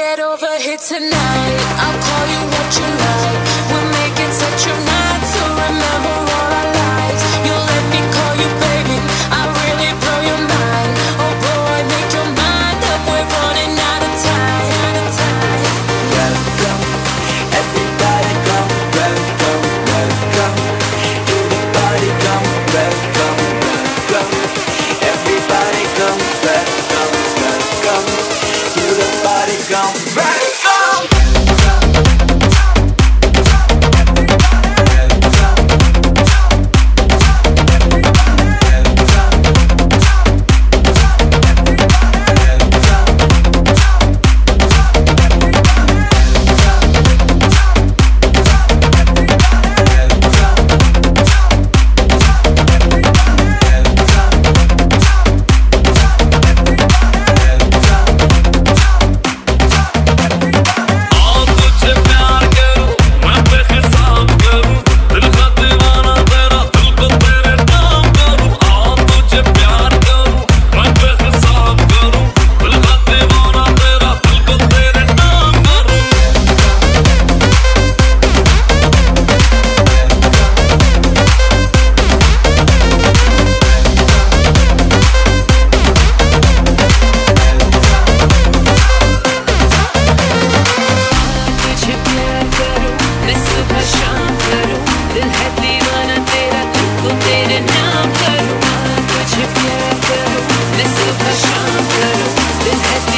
get over here tonight. I'll call you what you like. We'll make it such a night to remember all our lives. You let me call you baby, I really blow your mind. Oh boy, make your mind up, we're running out of time. Welcome, everybody come, welcome, welcome. To the party come, welcome, welcome. Everybody come, welcome, welcome. To the party come, welcome. This